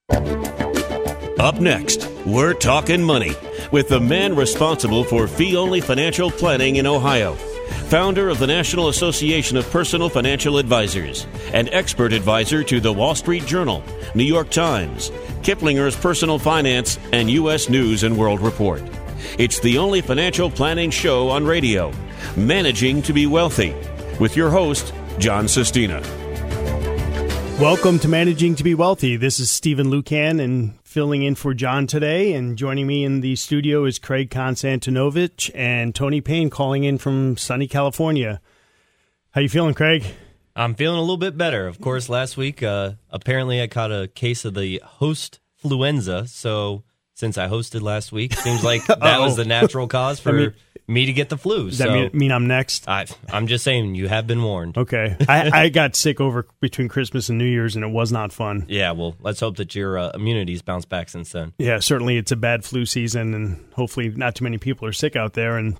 Up next, we're talking money with the man responsible for fee-only financial planning in Ohio, founder of the National Association of Personal Financial Advisors, and expert advisor to the Wall Street Journal, New York Times, Kiplinger's Personal Finance, and U.S. News and World Report. It's the only financial planning show on radio, Managing to be Wealthy, with your host, John Sestina. Welcome to Managing to be Wealthy. This is Stephen Lucan and filling in for John today. And joining me in the studio is Craig Konstantinovich and Tony Payne calling in from sunny California. How you feeling, Craig? I'm feeling a little bit better. Of course, last week, apparently I caught a case of the host-fluenza. So since I hosted last week, seems like that was the natural cause for me to get the flu. Does that mean I'm next? I'm just saying, you have been warned. Okay. I got sick between Christmas and New Year's, and it was not fun. Yeah, well, let's hope that your immunity's bounced back since then. Yeah, certainly it's a bad flu season, and hopefully not too many people are sick out there. And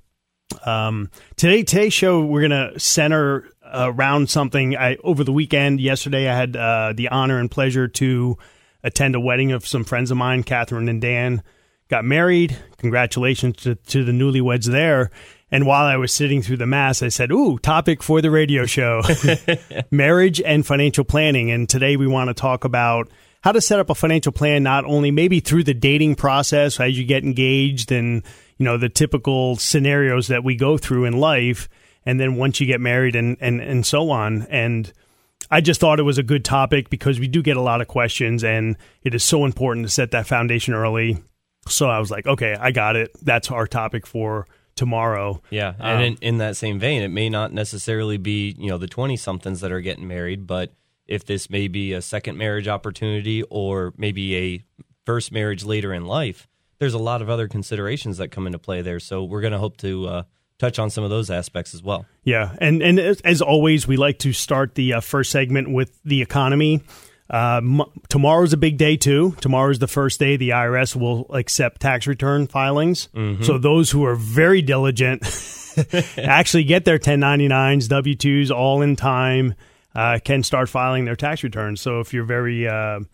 today's show, we're going to center around something. Over the weekend, yesterday, I had the honor and pleasure to attend a wedding of some friends of mine. Catherine and Dan got married. Congratulations to the newlyweds there. And while I was sitting through the mass, I said, ooh, topic for the radio show, marriage and financial planning. And today we want to talk about how to set up a financial plan, not only maybe through the dating process as you get engaged and, you know, the typical scenarios that we go through in life, and then once you get married and so on. And I just thought it was a good topic because we do get a lot of questions, and it is so important to set that foundation early. So I was like, okay, I got it. That's our topic for tomorrow. Yeah, and in that same vein, it may not necessarily be, the 20-somethings that are getting married, but if this may be a second marriage opportunity or maybe a first marriage later in life, there's a lot of other considerations that come into play there. So we're going to hope to touch on some of those aspects as well. Yeah, and as always, we like to start the first segment with the economy. Tomorrow's a big day too. Tomorrow's the first day the IRS will accept tax return filings. Mm-hmm. So those who are very diligent actually get their 1099s, W-2s all in time, can start filing their tax returns. So if you're very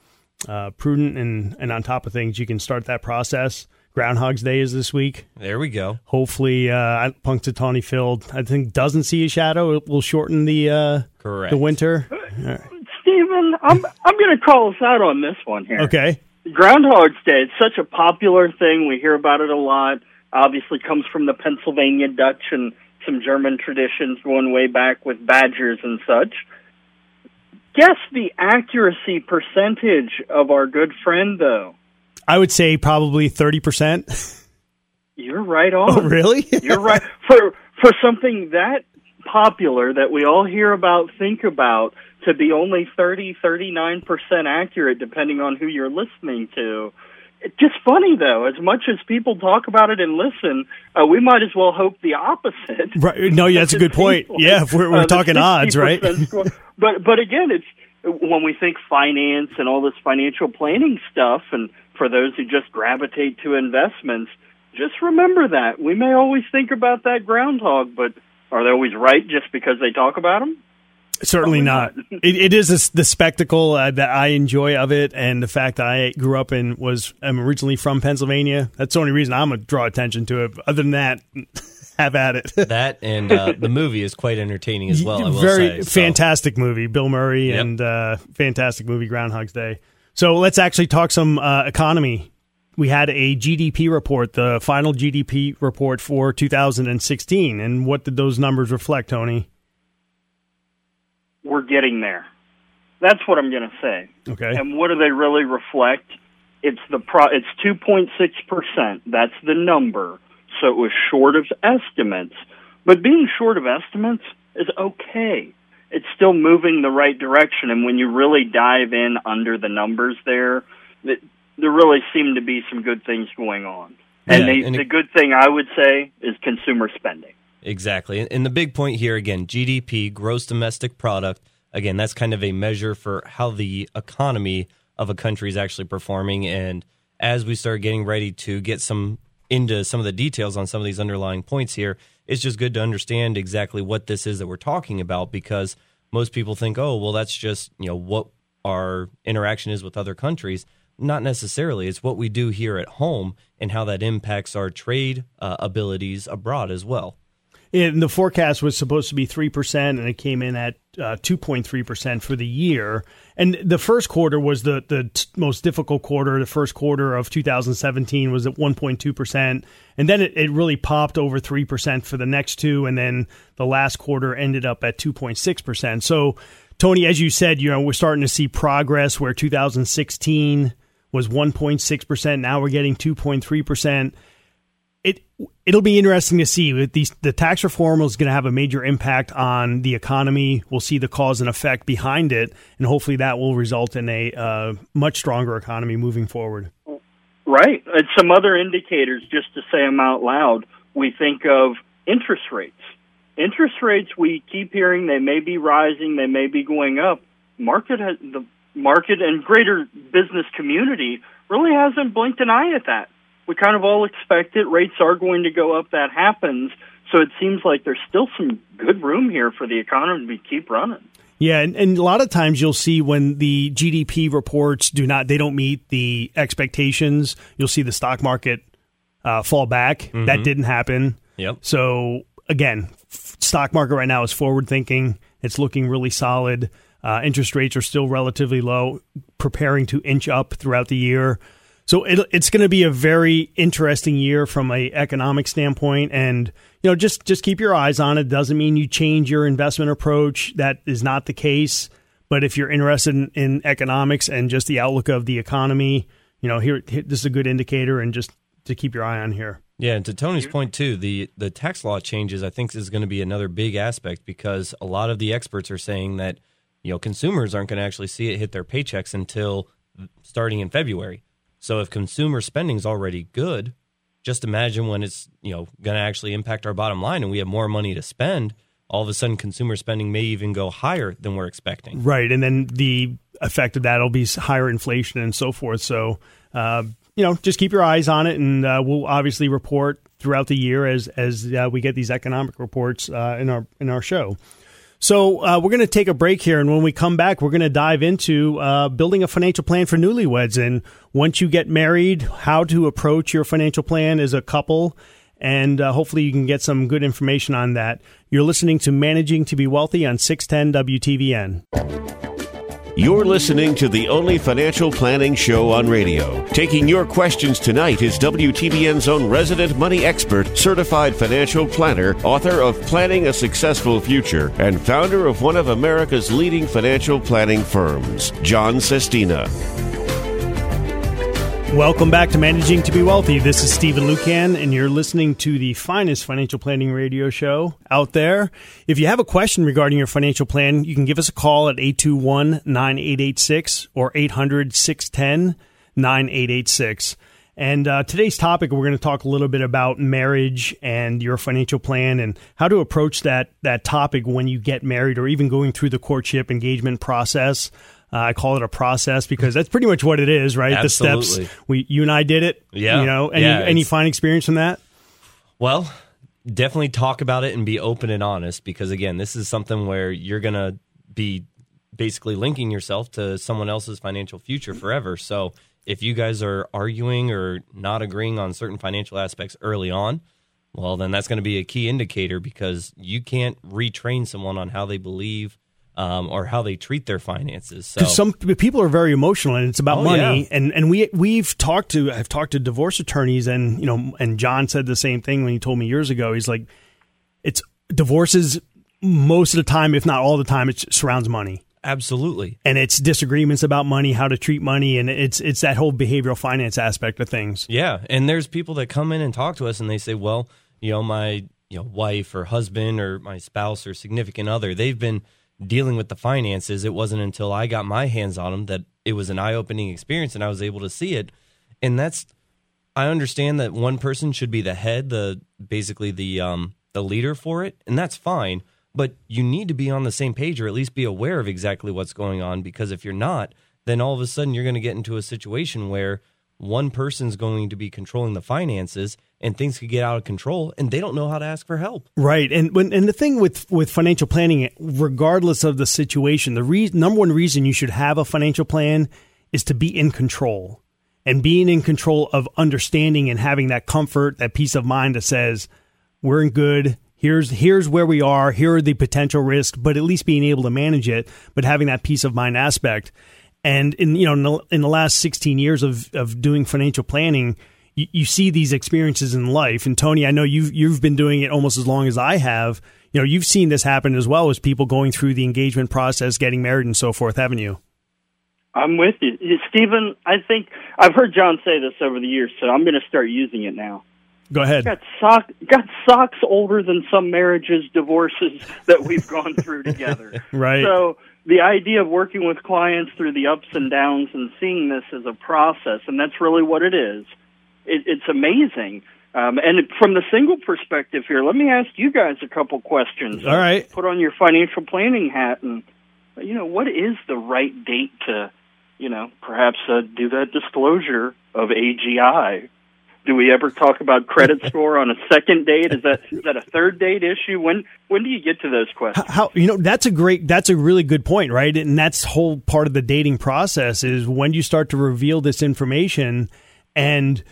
prudent and on top of things, you can start that process. Groundhog's Day is this week. There we go. Hopefully, Punxsutawney Phil, I think, doesn't see a shadow. It will shorten the winter. Stephen, I'm going to call us out on this one here. Okay. Groundhog's Day, it's such a popular thing. We hear about it a lot. Obviously comes from the Pennsylvania Dutch and some German traditions going way back with badgers and such. Guess the accuracy percentage of our good friend, though. I would say probably 30%. You're right on. Oh, really? You're right. For something that popular that we all hear about, think about, to be only 39% accurate, depending on who you're listening to. It's just funny, though. As much as people talk about it and listen, we might as well hope the opposite. Right. No, yeah, that's a good point. Yeah, if we're talking odds, right? But again, it's when we think finance and all this financial planning stuff, and for those who just gravitate to investments, just remember that. We may always think about that groundhog, but are they always right just because they talk about them? Certainly not. It is the spectacle that I enjoy of it, and the fact that I grew up I'm originally from Pennsylvania. That's the only reason I'm going to draw attention to it. Other than that, have at it. That and the movie is quite entertaining as well, I will say. So. Fantastic movie. Bill Murray, yep. And fantastic movie, Groundhog's Day. So let's actually talk some economy. We had a GDP report, the final GDP report for 2016. And what did those numbers reflect, Tony? We're getting there. That's what I'm going to say. Okay. And what do they really reflect? It's 2.6%. That's the number. So it was short of estimates. But being short of estimates is okay. It's still moving the right direction. And when you really dive in under the numbers there really seem to be some good things going on. And, the good thing I would say is consumer spending. Exactly. And the big point here, again, GDP, gross domestic product, again, that's kind of a measure for how the economy of a country is actually performing. And as we start getting ready to get into some of the details on some of these underlying points here, it's just good to understand exactly what this is that we're talking about, because most people think, oh, well, that's just what our interaction is with other countries. not necessarily. It's what we do here at home and how that impacts our trade abilities abroad as well. And the forecast was supposed to be 3%, and it came in at 2.3% for the year. And the first quarter was the most difficult quarter. The first quarter of 2017 was at 1.2%. And then it really popped over 3% for the next two. And then the last quarter ended up at 2.6%. So, Tony, as you said, we're starting to see progress where 2016 was 1.6%. Now we're getting 2.3%. It'll be interesting to see. The tax reform is going to have a major impact on the economy. We'll see the cause and effect behind it, and hopefully that will result in a much stronger economy moving forward. Right. And some other indicators, just to say them out loud, we think of interest rates. Interest rates, we keep hearing they may be rising, they may be going up. The market and greater business community really hasn't blinked an eye at that. We kind of all expect it. Rates are going to go up. That happens. So it seems like there's still some good room here for the economy to keep running. Yeah, and a lot of times you'll see when the GDP reports they don't meet the expectations, you'll see the stock market fall back. Mm-hmm. That didn't happen. Yep. So again, stock market right now is forward thinking. It's looking really solid. Interest rates are still relatively low, preparing to inch up throughout the year. So it's going to be a very interesting year from an economic standpoint, and just keep your eyes on it. Doesn't mean you change your investment approach. That is not the case. But if you're interested in economics and just the outlook of the economy, here this is a good indicator, and just to keep your eye on here. Yeah, and to Tony's point too, the tax law changes I think is going to be another big aspect, because a lot of the experts are saying that consumers aren't going to actually see it hit their paychecks until starting in February. So if consumer spending is already good, just imagine when it's going to actually impact our bottom line and we have more money to spend. All of a sudden, consumer spending may even go higher than we're expecting. Right, and then the effect of that will be higher inflation and so forth. So just keep your eyes on it, and we'll obviously report throughout the year as we get these economic reports in our show. So we're going to take a break here, and when we come back, we're going to dive into building a financial plan for newlyweds, and once you get married, how to approach your financial plan as a couple, and hopefully you can get some good information on that. You're listening to Managing to be Wealthy on 610 WTVN. You're listening to the only financial planning show on radio. Taking your questions tonight is WTVN's own resident money expert, certified financial planner, author of Planning a Successful Future, and founder of one of America's leading financial planning firms, John Sestina. Welcome back to Managing to be Wealthy. This is Stephen Lucan, and you're listening to the finest financial planning radio show out there. If you have a question regarding your financial plan, you can give us a call at 821-9886 or 800-610-9886. And today's topic, we're going to talk a little bit about marriage and your financial plan and how to approach that topic when you get married, or even going through the courtship engagement process. I call it a process because that's pretty much what it is, right? Absolutely. The steps. You and I did it. Yeah. Any fine experience from that? Well, definitely talk about it and be open and honest, because again, this is something where you're going to be basically linking yourself to someone else's financial future forever. So if you guys are arguing or not agreeing on certain financial aspects early on, well, then that's going to be a key indicator, because you can't retrain someone on how they believe or how they treat their finances. So some people are very emotional, and it's about money. Yeah. And I've talked to divorce attorneys, and and John said the same thing when he told me years ago. He's like, it's divorces most of the time, if not all the time, it surrounds money. Absolutely. And it's disagreements about money, how to treat money, and it's that whole behavioral finance aspect of things. Yeah, and there's people that come in and talk to us, and they say, well, my wife or husband or my spouse or significant other, they've been dealing with the finances. It wasn't until I got my hands on them that it was an eye-opening experience and I was able to see it. And I understand that one person should be the head, the leader for it, and that's fine. But you need to be on the same page, or at least be aware of exactly what's going on, because if you're not, then all of a sudden you're going to get into a situation where one person's going to be controlling the finances and things could get out of control and they don't know how to ask for help. Right. And the thing with financial planning, regardless of the situation, the number one reason you should have a financial plan is to be in control. and being in control of understanding and having that comfort, that peace of mind that says, we're in good. Here's where we are. Here are the potential risks, but at least being able to manage it, but having that peace of mind aspect. And in the last 16 years of doing financial planning, you see these experiences in life. And Tony, I know you've been doing it almost as long as I have. You've seen this happen as well as people going through the engagement process, getting married and so forth, haven't you? I'm with you. Stephen, I think I've heard John say this over the years, so I'm going to start using it now. Go ahead. Got socks older than some marriages, divorces that we've gone through together. Right. So the idea of working with clients through the ups and downs and seeing this as a process, and that's really what it is. It's amazing. And from the single perspective here, let me ask you guys a couple questions. All right. Put on your financial planning hat, and what is the right date to, perhaps do that disclosure of AGI? Do we ever talk about credit score on a second date? Is that a third date issue? When do you get to those questions? That's a really good point, right? And that's whole part of the dating process is when you start to reveal this information. And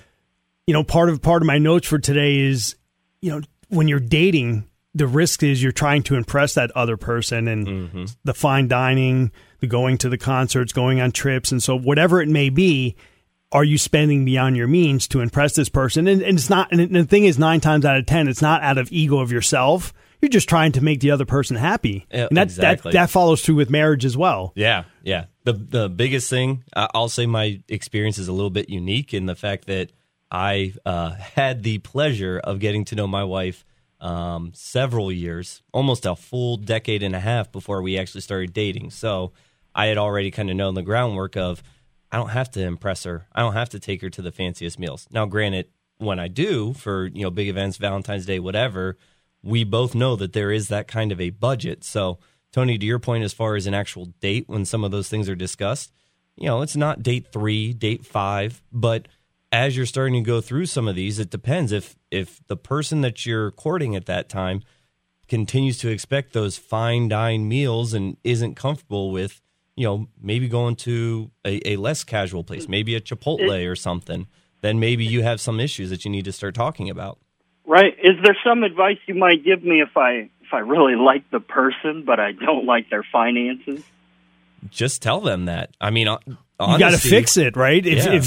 part of my notes for today is, when you're dating, the risk is you're trying to impress that other person, and the fine dining, the going to the concerts, going on trips, and so whatever it may be. Are you spending beyond your means to impress this person? And it's not. And the thing is, 9 times out of 10, it's not out of ego of yourself. You're just trying to make the other person happy. Yeah, and that follows through with marriage as well. Yeah. The biggest thing, I'll say, my experience is a little bit unique in the fact that I had the pleasure of getting to know my wife several years, almost a full decade and a half before we actually started dating. So I had already kind of known the groundwork of, I don't have to impress her. I don't have to take her to the fanciest meals. Now, granted, when I do for, big events, Valentine's Day, whatever, we both know that there is that kind of a budget. So, Tony, to your point, as far as an actual date, when some of those things are discussed, it's not date 3, date 5, but as you're starting to go through some of these, it depends. If the person that you're courting at that time continues to expect those fine dine meals and isn't comfortable with, maybe going to a less casual place, maybe a Chipotle or something, then maybe you have some issues that you need to start talking about. Right. Is there some advice you might give me if I really like the person, but I don't like their finances? Just tell them that. I mean, honesty, you got to fix it, right?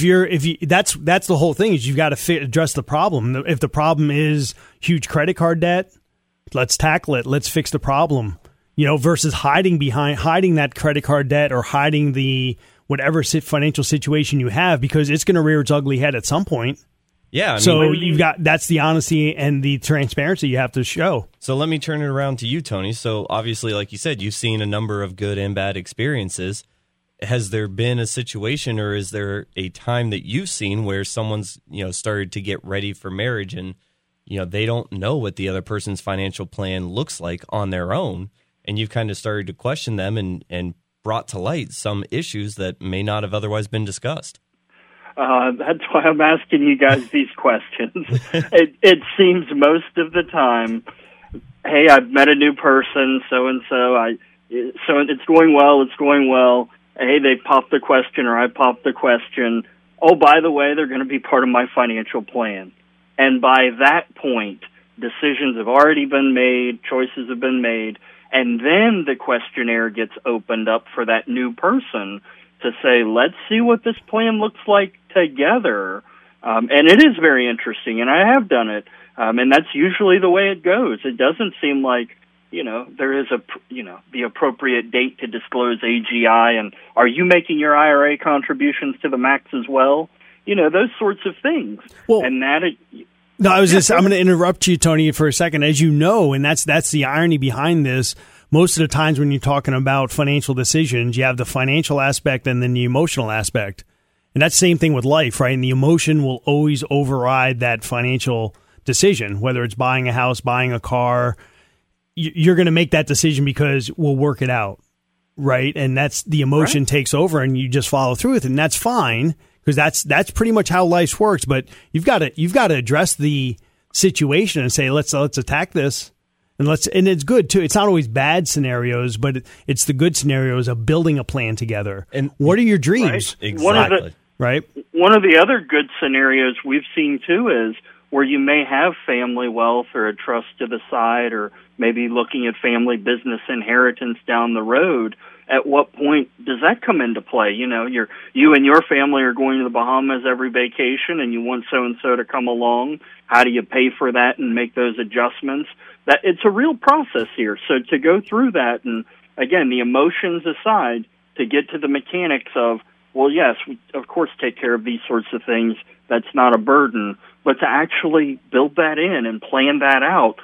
That's the whole thing is you've got to address the problem. If the problem is huge credit card debt, let's tackle it. Let's fix the problem. Versus hiding that credit card debt or hiding the whatever financial situation you have, because it's going to rear its ugly head at some point. Yeah. That's the honesty and the transparency you have to show. So let me turn it around to you, Tony. So obviously, like you said, you've seen a number of good and bad experiences. Has there been a situation, or is there a time that you've seen where someone's, started to get ready for marriage and, they don't know what the other person's financial plan looks like on their own, and you've kind of started to question them and brought to light some issues that may not have otherwise been discussed? That's why I'm asking you guys these questions. It seems most of the time, hey, I've met a new person, so-and-so, so it's going well. Hey, they popped the question, or I popped the question. Oh, by the way, they're going to be part of my financial plan. And by that point, decisions have already been made, choices have been made, and then the questionnaire gets opened up for that new person to say, let's see what this plan looks like together. And it is very interesting, and I have done it. And that's usually the way it goes. It doesn't seem like, there is the appropriate date to disclose AGI, and are you making your IRA contributions to the max as well? Those sorts of things. Well, and that I'm going to interrupt you, Tony, for a second. As you know, and that's the irony behind this, most of the times when you're talking about financial decisions, you have the financial aspect and then the emotional aspect. And that's the same thing with life, right? And the emotion will always override that financial decision, whether it's buying a house, buying a car. You're going to make that decision because we'll work it out, right? And that's the emotion takes over, and you just follow through with it, and that's fine because that's pretty much how life works. But you've got to address the situation and say let's attack this, and it's good too. It's not always bad scenarios, but it's the good scenarios of building a plan together. And what are your dreams? Right. Exactly. Right. One of the other good scenarios we've seen, too, is where you may have family wealth or a trust to the side, or maybe looking at family business inheritance down the road. At what point does that come into play? You know, you and your family are going to the Bahamas every vacation, and you want so-and-so to come along. How do you pay for that and make those adjustments? That it's a real process here. So to go through that, and again, the emotions aside, to get to the mechanics of, well, yes, we, of course, take care of these sorts of things. That's not a burden. But to actually build that in and plan that out,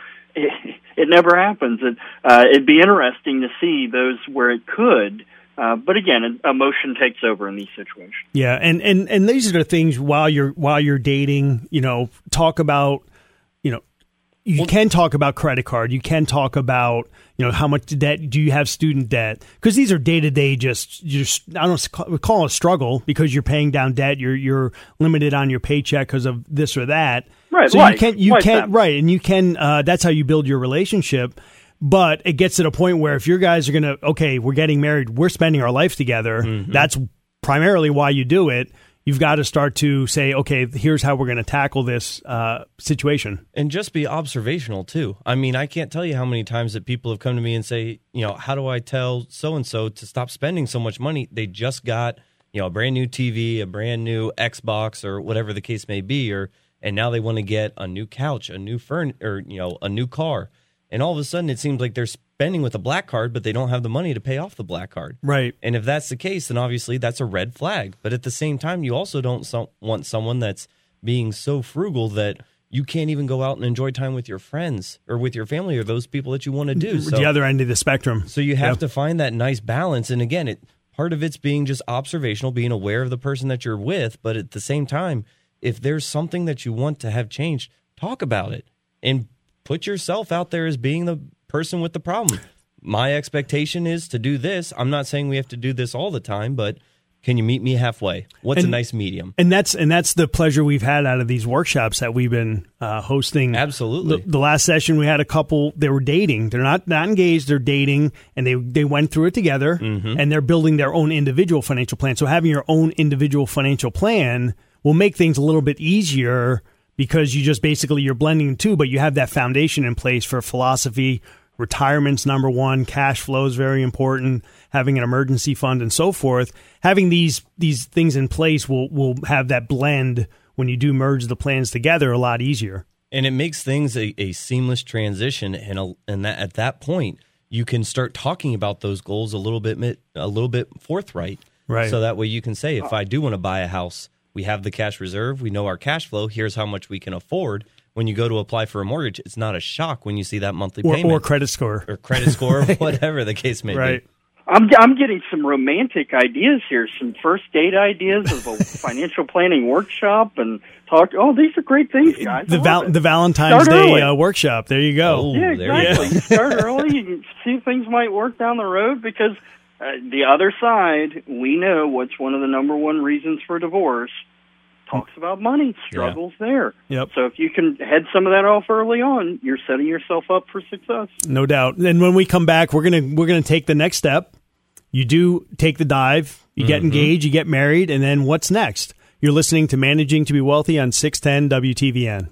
it never happens. It'd be interesting to see those where it could. But again, emotion takes over in these situations. Yeah, and these are the things while you're dating, you know, talk about, you know, you can talk about credit card. You can talk about, you know, how much debt do you have, student debt, because these are day to day. Just I don't call it a struggle because you're paying down debt. You're limited on your paycheck because of this or that. Right. So you can right, and you can. That's how you build your relationship. But it gets to the point where if your guys are gonna, okay, we're getting married, we're spending our life together. Mm-hmm. That's primarily why you do it. You've got to start to say, okay, here's how we're going to tackle this situation. And just be observational, too. I mean, I can't tell you how many times that people have come to me and say, you know, how do I tell so-and-so to stop spending so much money? They just got, you know, a brand new TV, a brand new Xbox, or whatever the case may be, and now they want to get a new couch, a new or, you know, a new car. And all of a sudden, it seems like they're spending with a black card, but they don't have the money to pay off the black card. Right. And if that's the case, then obviously that's a red flag. But at the same time, you also don't want someone that's being so frugal that you can't even go out and enjoy time with your friends or with your family or those people that you want to do. So, the other end of the spectrum. So you have to find that nice balance. And again, part of it's being just observational, being aware of the person that you're with. But at the same time, if there's something that you want to have changed, talk about it and put yourself out there as being the person with the problem. My expectation is to do this. I'm not saying we have to do this all the time, but can you meet me halfway? What's a nice medium? And that's the pleasure we've had out of these workshops that we've been hosting. Absolutely. The last session we had a couple. They were dating. They're not engaged. They're dating, and they went through it together. Mm-hmm. And they're building their own individual financial plan. So having your own individual financial plan will make things a little bit easier, because you just basically, you're blending two, but you have that foundation in place for philosophy. Retirement's number one. Cash flow is very important. Having an emergency fund and so forth. Having these things in place will have that blend when you do merge the plans together a lot easier. And it makes things a seamless transition. And that at that point, you can start talking about those goals a little bit forthright. Right. So that way you can say, if I do want to buy a house, we have the cash reserve. We know our cash flow. Here's how much we can afford. When you go to apply for a mortgage, it's not a shock when you see that monthly payment. Or credit score. Or credit score, whatever the case may be. I'm getting some romantic ideas here, some first date ideas of a financial planning workshop and talk. Oh, these are great things, guys. The Valentine's Day workshop. There you go. Oh, yeah, exactly. You start early. You can see if things might work down the road, because the other side, we know what's one of the number one reasons for divorce. Talks about money, struggles there. Yep. So if you can head some of that off early on, you're setting yourself up for success. No doubt. And when we come back, we're gonna take the next step. You do take the dive, you get engaged, you get married, and then what's next? You're listening to Managing to be Wealthy on 610 WTVN.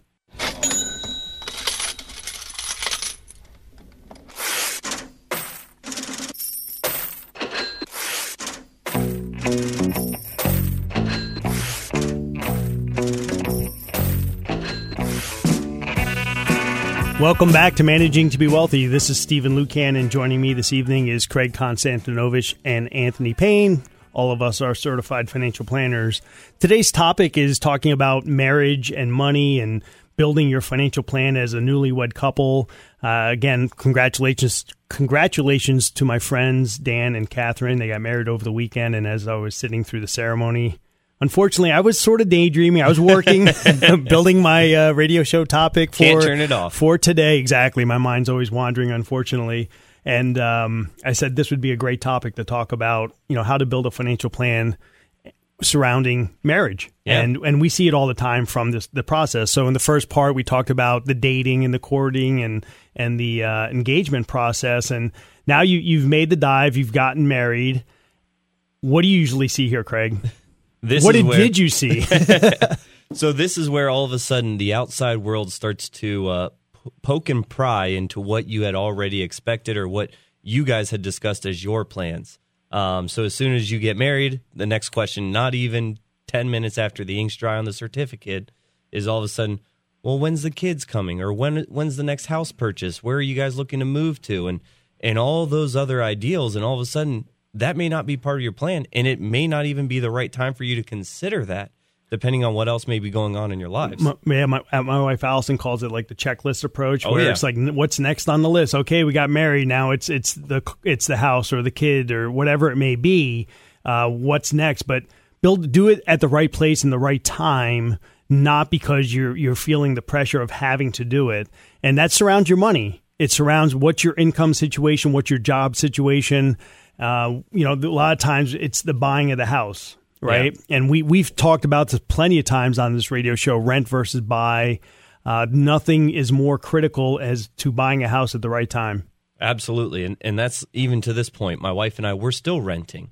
Welcome back to Managing to be Wealthy. This is Stephen Lucan, and joining me this evening is Craig Konstantinovich and Anthony Payne. All of us are certified financial planners. Today's topic is talking about marriage and money and building your financial plan as a newlywed couple. Again, congratulations to my friends Dan and Catherine. They got married over the weekend, and as I was sitting through the ceremony, unfortunately, I was sort of daydreaming. I was working, building my radio show topic Can't turn it off. For today. Exactly. My mind's always wandering, unfortunately. And I said this would be a great topic to talk about, how to build a financial plan surrounding marriage. Yeah. And we see it all the time from the process. So in the first part, we talked about the dating and the courting and the engagement process. And now you've made the dive, you've gotten married. What do you usually see here, Craig? Did you see? So this is where all of a sudden the outside world starts to poke and pry into what you had already expected or what you guys had discussed as your plans. So as soon as you get married, the next question, not even 10 minutes after the ink's dry on the certificate, is all of a sudden, well, when's the kids coming? Or when's the next house purchase? Where are you guys looking to move to? And all those other ideals, and all of a sudden, that may not be part of your plan, and it may not even be the right time for you to consider that, depending on what else may be going on in your lives. My wife Allison calls it like the checklist approach, where it's like, what's next on the list? Okay, we got married. Now it's the house or the kid or whatever it may be. What's next? But do it at the right place in the right time, not because you're feeling the pressure of having to do it. And that surrounds your money. It surrounds what's your income situation, what's your job situation. A lot of times it's the buying of the house. Right. Yeah. And we've talked about this plenty of times on this radio show, rent versus buy. Nothing is more critical as to buying a house at the right time. Absolutely. And that's even to this point. My wife and I, we're still renting.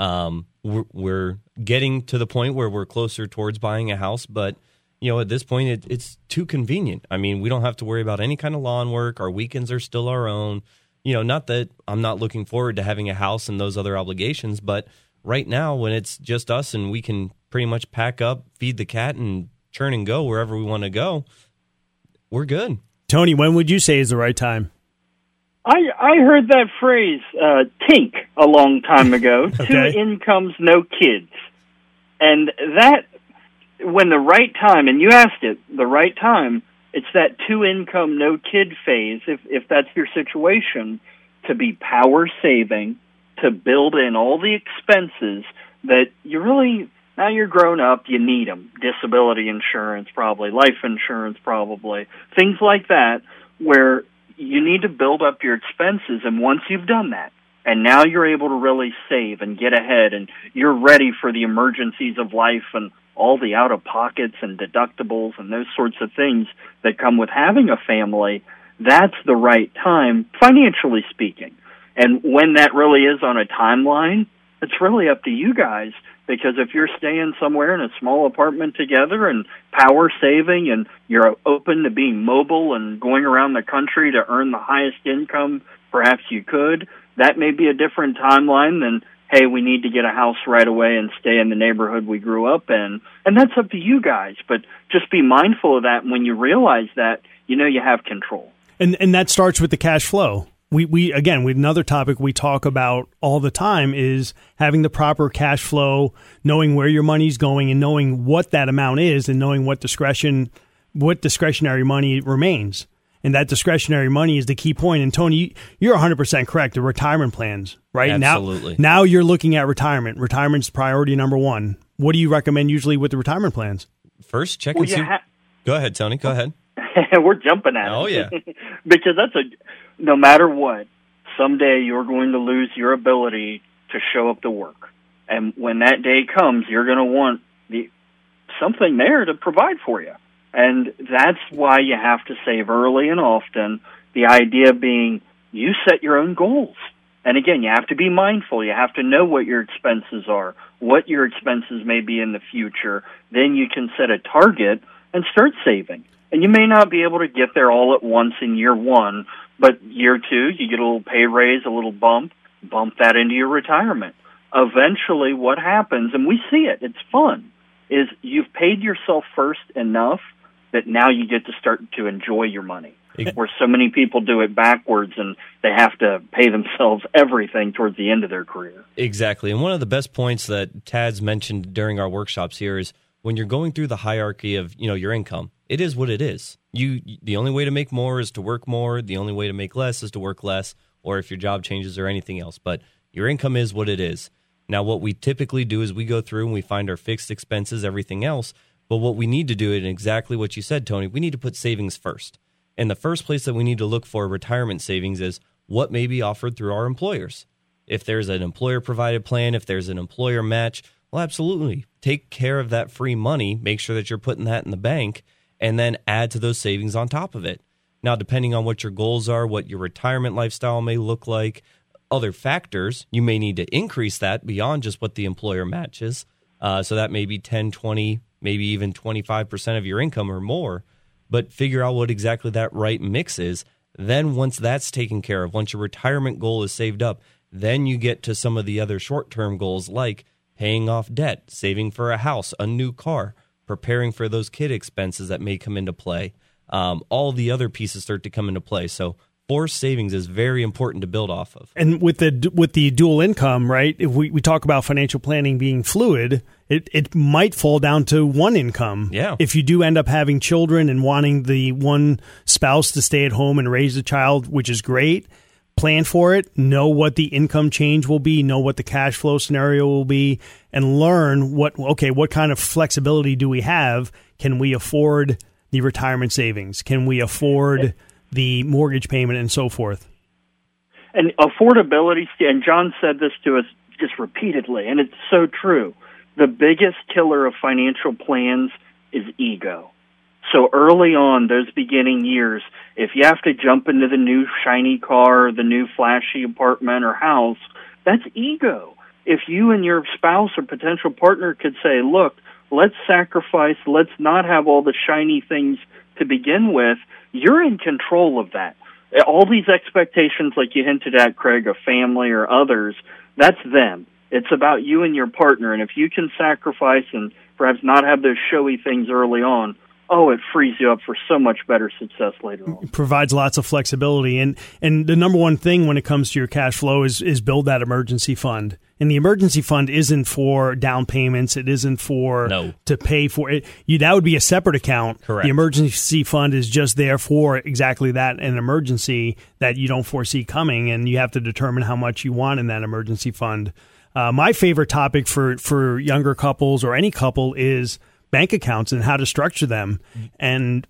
We're getting to the point where we're closer towards buying a house. But, at this point, it's too convenient. I mean, we don't have to worry about any kind of lawn work. Our weekends are still our own. Not that I'm not looking forward to having a house and those other obligations, but right now, when it's just us and we can pretty much pack up, feed the cat, and churn and go wherever we want to go, we're good. Tony, when would you say is the right time? I heard that phrase, tink, a long time ago. Okay. 2 incomes, no kids. And that, when the right time, and you asked it, the right time, it's that 2 income, no kid phase, if that's your situation, to be power saving, to build in all the expenses that now you're grown up, you need them. Disability insurance, probably. Life insurance, probably. Things like that, where you need to build up your expenses. And once you've done that, and now you're able to really save and get ahead, and you're ready for the emergencies of life and all the out-of-pockets and deductibles and those sorts of things that come with having a family, that's the right time, financially speaking. And when that really is on a timeline, it's really up to you guys, because if you're staying somewhere in a small apartment together and power saving and you're open to being mobile and going around the country to earn the highest income perhaps you could, that may be a different timeline than, hey, we need to get a house right away and stay in the neighborhood we grew up in. And that's up to you guys, but just be mindful of that. And when you realize that, you have control. And that starts with the cash flow. We another topic we talk about all the time is having the proper cash flow, knowing where your money's going and knowing what that amount is and knowing what discretionary money remains. And that discretionary money is the key point. And Tony, you're 100% correct. The retirement plans, right? Absolutely. Now you're looking at retirement. Retirement's priority number one. What do you recommend usually with the retirement plans? First, check and see. Go ahead, Tony. Go ahead. We're jumping at it. Oh, yeah. Because no matter what, someday you're going to lose your ability to show up to work. And when that day comes, you're going to want something there to provide for you. And that's why you have to save early and often. The idea being you set your own goals. And again, you have to be mindful. You have to know what your expenses are, what your expenses may be in the future. Then you can set a target and start saving. And you may not be able to get there all at once in year 1, but year 2, you get a little pay raise, a little bump that into your retirement. Eventually what happens, and we see it, it's fun, is you've paid yourself first enough that now you get to start to enjoy your money. Where so many people do it backwards and they have to pay themselves everything towards the end of their career. Exactly. And one of the best points that Tad's mentioned during our workshops here is when you're going through the hierarchy of, your income, it is what it is. The only way to make more is to work more. The only way to make less is to work less, or if your job changes or anything else. But your income is what it is. Now, what we typically do is we go through and we find our fixed expenses, everything else. But what we need to do, and exactly what you said, Tony, we need to put savings first. And the first place that we need to look for retirement savings is what may be offered through our employers. If there's an employer-provided plan, if there's an employer match, well, absolutely. Take care of that free money. Make sure that you're putting that in the bank, and then add to those savings on top of it. Now, depending on what your goals are, what your retirement lifestyle may look like, other factors, you may need to increase that beyond just what the employer matches. So that may be 10, 20, maybe even 25% of your income or more. But figure out what exactly that right mix is. Then once that's taken care of, once your retirement goal is saved up, then you get to some of the other short-term goals like paying off debt, saving for a house, a new car, preparing for those kid expenses that may come into play. All the other pieces start to come into play. So forced savings is very important to build off of. And with the dual income, right, if we talk about financial planning being fluid, it might fall down to one income. Yeah. If you do end up having children and wanting the one spouse to stay at home and raise the child, which is great, plan for it, know what the income change will be, know what the cash flow scenario will be, and learn what kind of flexibility do we have? Can we afford the retirement savings? Can we afford the mortgage payment and so forth? And affordability, and John said this to us just repeatedly, and it's so true. The biggest killer of financial plans is ego. So early on, those beginning years, if you have to jump into the new shiny car, the new flashy apartment or house, that's ego. If you and your spouse or potential partner could say, look, let's sacrifice, let's not have all the shiny things to begin with, you're in control of that. All these expectations, like you hinted at, Craig, of family or others, that's them. It's about you and your partner, and if you can sacrifice and perhaps not have those showy things early on, it frees you up for so much better success later on. It provides lots of flexibility. And the number one thing when it comes to your cash flow is build that emergency fund. And the emergency fund isn't for down payments. It isn't for to pay for it. That would be a separate account. Correct. The emergency fund is just there for exactly that, an emergency that you don't foresee coming, and you have to determine how much you want in that emergency fund. My favorite topic for younger couples or any couple is bank accounts and how to structure them. And,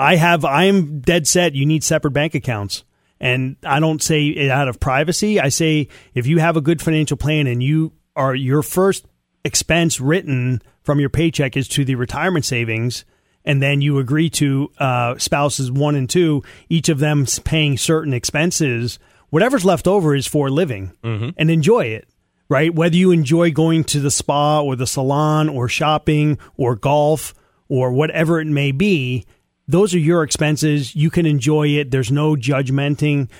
I'm dead set. You need separate bank accounts. And I don't say it out of privacy. I say, if you have a good financial plan and your first expense written from your paycheck is to the retirement savings, and then you agree to spouses 1 and 2, each of them paying certain expenses, whatever's left over is for living and enjoy it. Right? Whether you enjoy going to the spa or the salon or shopping or golf or whatever it may be, those are your expenses. You can enjoy it. There's no judging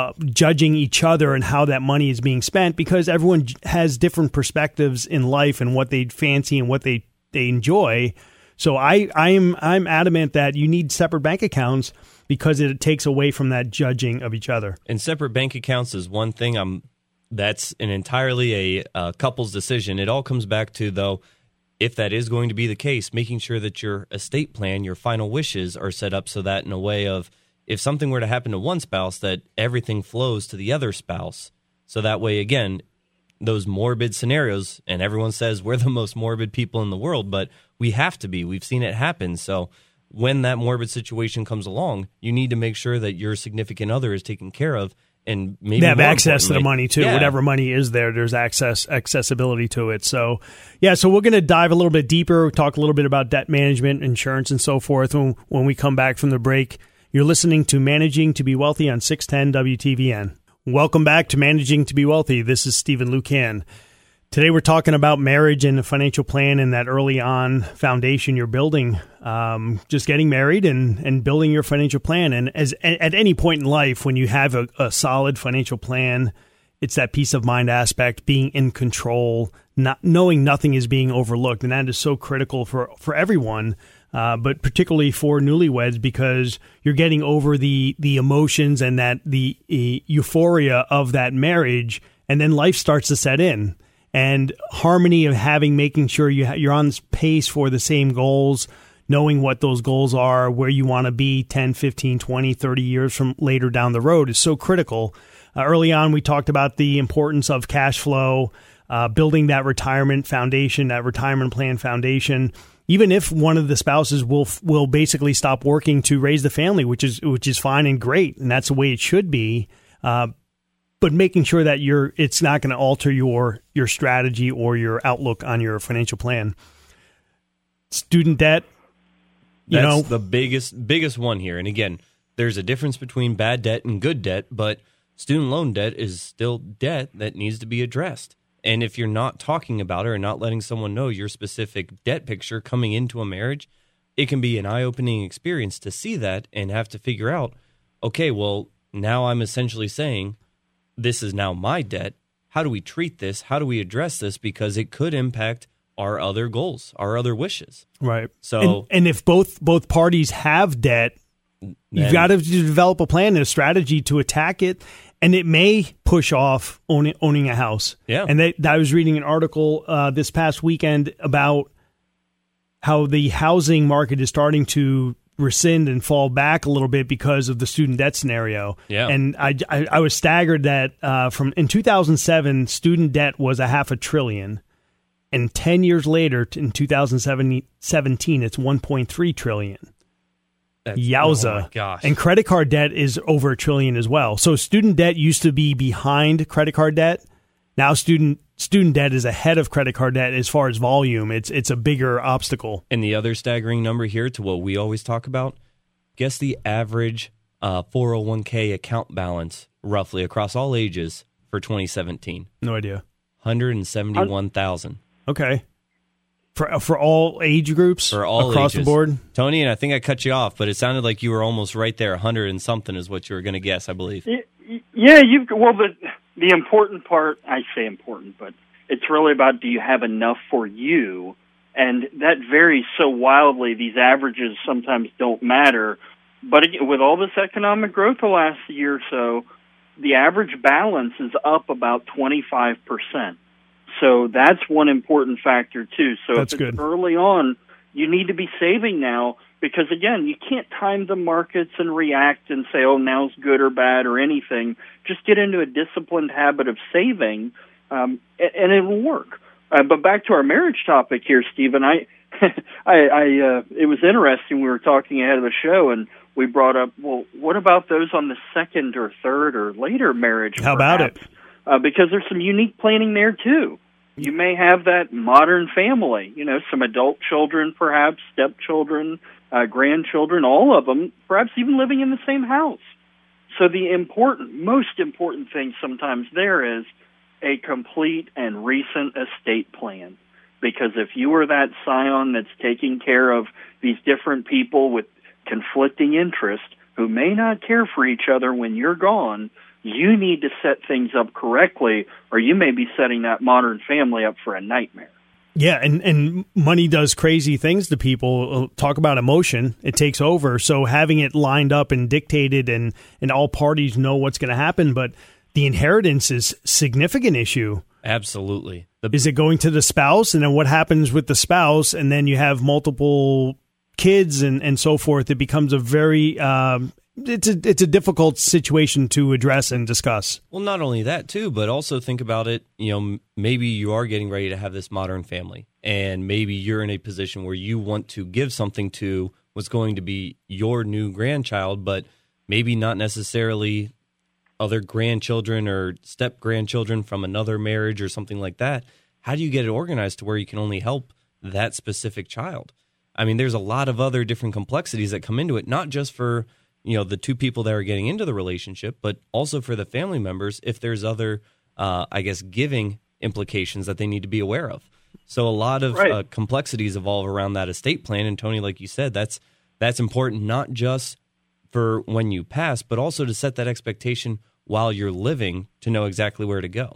each other and how that money is being spent, because everyone has different perspectives in life and what they fancy and what they enjoy. So I'm adamant that you need separate bank accounts because it takes away from that judging of each other. And separate bank accounts is one thing that's an entirely a couple's decision. It all comes back to, though, if that is going to be the case, making sure that your estate plan, your final wishes are set up so that in a way of, if something were to happen to one spouse, that everything flows to the other spouse. So that way, again, those morbid scenarios, and everyone says we're the most morbid people in the world, but we have to be. We've seen it happen. So when that morbid situation comes along, you need to make sure that your significant other is taken care of. And maybe they have access to the money too. Yeah. Whatever money is there, there's accessibility to it. So we're going to dive a little bit deeper, talk a little bit about debt management, insurance, and so forth when we come back from the break. You're listening to Managing to Be Wealthy on 610 WTVN. Welcome back to Managing to Be Wealthy. This is Stephen Lucan. Today we're talking about marriage and a financial plan and that early on foundation you're building. Just getting married and building your financial plan. And at any point in life, when you have a solid financial plan, it's that peace of mind aspect, being in control, not knowing nothing is being overlooked. And that is so critical for everyone, but particularly for newlyweds, because you're getting over the emotions and the euphoria of that marriage, and then life starts to set in. And harmony of making sure you're on this pace for the same goals, knowing what those goals are, where you want to be 10, 15, 20, 30 years from later down the road is so critical. Early on, we talked about the importance of cash flow, building that retirement foundation, that retirement plan foundation. Even if one of the spouses will basically stop working to raise the family, which is fine and great, and that's the way it should be. But making sure that it's not going to alter your strategy or your outlook on your financial plan. Student debt, that's the biggest one here. And again, there's a difference between bad debt and good debt, but student loan debt is still debt that needs to be addressed. And if you're not talking about it or not letting someone know your specific debt picture coming into a marriage, it can be an eye-opening experience to see that and have to figure out, okay, well, now I'm essentially saying this is now my debt. How do we treat this? How do we address this? Because it could impact our other goals, our other wishes. Right. So, and if both parties have debt, you've got to develop a plan and a strategy to attack it, and it may push off owning a house. Yeah. And I was reading an article this past weekend about how the housing market is starting to rescind and fall back a little bit because of the student debt scenario. Yeah. And I was staggered that in 2007, student debt was $500 billion. And 10 years later, in 2017, it's $1.3 trillion. Yowza. Oh my gosh. And credit card debt is over $1 trillion as well. So student debt used to be behind credit card debt. Now student debt is ahead of credit card debt as far as volume. It's a bigger obstacle. And the other staggering number here to what we always talk about, guess the average 401k account balance roughly across all ages for 2017. No idea. 171,000. Okay. For all age groups? For all across ages. the board? Tony, and I think I cut you off, but it sounded like you were almost right there. 100 and something is what you were going to guess, I believe. Yeah, the important part, I say important, but it's really about, do you have enough for you? And that varies so wildly. These averages sometimes don't matter. But again, with all this economic growth the last year or so, the average balance is up about 25%. So that's one important factor, too. So that's if it's good. Early on, you need to be saving now because, again, you can't time the markets and react and say, oh, now's good or bad or anything. Just get into a disciplined habit of saving, and it will work. But back to our marriage topic here, Stephen, it was interesting. We were talking ahead of the show, and we brought up, well, what about those on the second or third or later marriage? How about it? Because there's some unique planning there, too. You may have that modern family, some adult children, perhaps, stepchildren, grandchildren, all of them, perhaps even living in the same house. So the most important thing sometimes there is a complete and recent estate plan. Because if you are that scion that's taking care of these different people with conflicting interests who may not care for each other when you're gone, you need to set things up correctly, or you may be setting that modern family up for a nightmare. Yeah, and money does crazy things to people. Talk about emotion. It takes over. So having it lined up and dictated and all parties know what's going to happen, but the inheritance is a significant issue. Absolutely. Is it going to the spouse? And then what happens with the spouse? And then you have multiple kids and so forth. It becomes a very... It's a difficult situation to address and discuss. Well, not only that, too, but also think about it, maybe you are getting ready to have this modern family, and maybe you're in a position where you want to give something to what's going to be your new grandchild, but maybe not necessarily other grandchildren or step-grandchildren from another marriage or something like that. How do you get it organized to where you can only help that specific child? I mean, there's a lot of other different complexities that come into it, not just for the two people that are getting into the relationship, but also for the family members if there's other, giving implications that they need to be aware of. So a lot of complexities evolve around that estate plan. And Tony, like you said, that's important not just for when you pass, but also to set that expectation while you're living to know exactly where to go.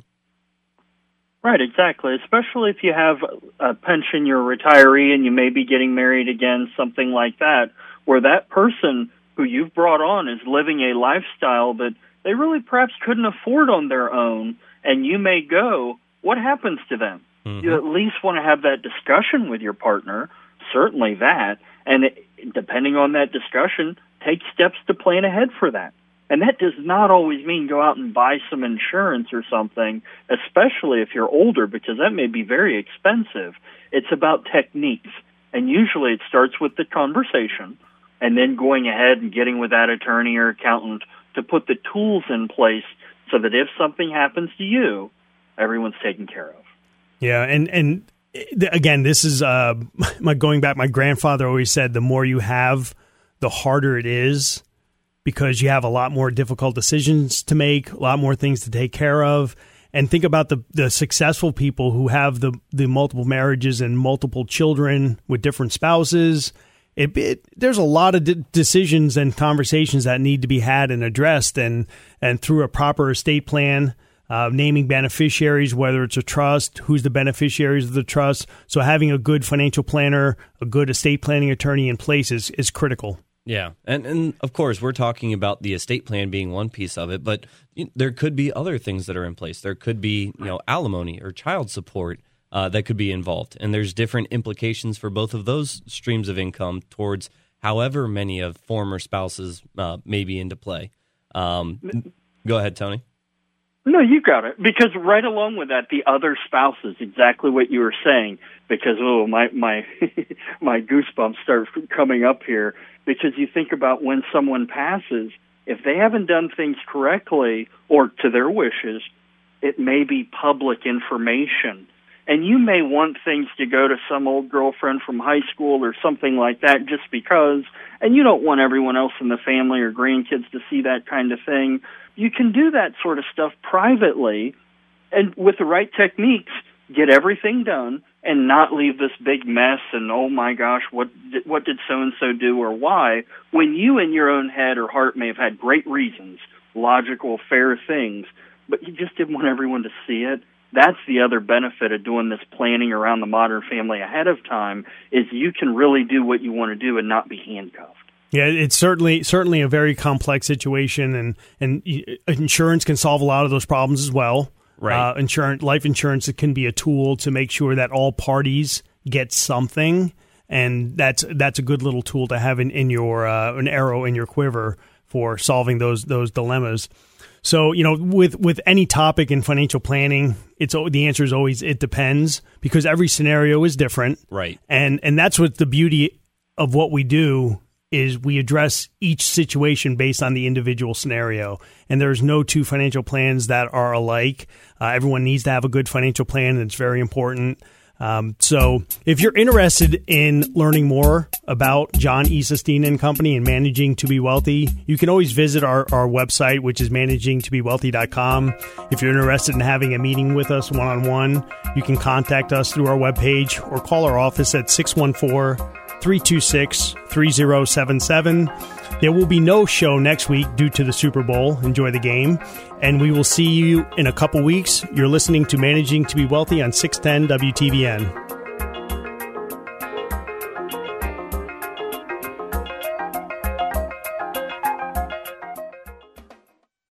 Right, exactly. Especially if you have a pension, you're a retiree, and you may be getting married again, something like that, where that person who you've brought on is living a lifestyle that they really perhaps couldn't afford on their own, and you may go, what happens to them? Mm-hmm. You at least want to have that discussion with your partner, certainly that, and depending on that discussion, take steps to plan ahead for that. And that does not always mean go out and buy some insurance or something, especially if you're older, because that may be very expensive. It's about techniques, and usually it starts with the conversation, and then going ahead and getting with that attorney or accountant to put the tools in place so that if something happens to you, everyone's taken care of. Yeah, and again, this is going back. My grandfather always said, the more you have, the harder it is, because you have a lot more difficult decisions to make, a lot more things to take care of. and think about the successful people who have the multiple marriages and multiple children with different spouses. There's a lot of decisions and conversations that need to be had and addressed, and through a proper estate plan, naming beneficiaries, whether it's a trust, who's the beneficiaries of the trust. So having a good financial planner, a good estate planning attorney in place is critical. Yeah. And of course, we're talking about the estate plan being one piece of it, but there could be other things that are in place. There could be, alimony or child support that could be involved. And there's different implications for both of those streams of income towards however many of former spouses may be into play. Go ahead, Tony. No, you got it. Because right along with that, the other spouse is exactly what you were saying. Because my my goosebumps start coming up here. Because you think about when someone passes, if they haven't done things correctly or to their wishes, it may be public information. And you may want things to go to some old girlfriend from high school or something like that just because, and you don't want everyone else in the family or grandkids to see that kind of thing. You can do that sort of stuff privately and with the right techniques, get everything done and not leave this big mess and, oh my gosh, what did so-and-so do or why, when you in your own head or heart may have had great reasons, logical, fair things, but you just didn't want everyone to see it. That's the other benefit of doing this planning around the Modern Family ahead of time, is you can really do what you want to do and not be handcuffed. Yeah, it's certainly a very complex situation, and insurance can solve a lot of those problems as well. Right. Life insurance can be a tool to make sure that all parties get something, and that's a good little tool to have in your an arrow in your quiver for solving those dilemmas. So, with any topic in financial planning, the answer is always it depends, because every scenario is different. Right. And that's what the beauty of what we do is we address each situation based on the individual scenario. And there's no two financial plans that are alike. Everyone needs to have a good financial plan, and it's very important. So if you're interested in learning more about John E. Sestina and Company and Managing to Be Wealthy, you can always visit our website, which is managingtobewealthy.com. If you're interested in having a meeting with us one-on-one, you can contact us through our webpage or call our office at 614-326-3077. There will be no show next week due to the Super Bowl. Enjoy the game. And we will see you in a couple weeks. You're listening to Managing to Be Wealthy on 610 WTVN.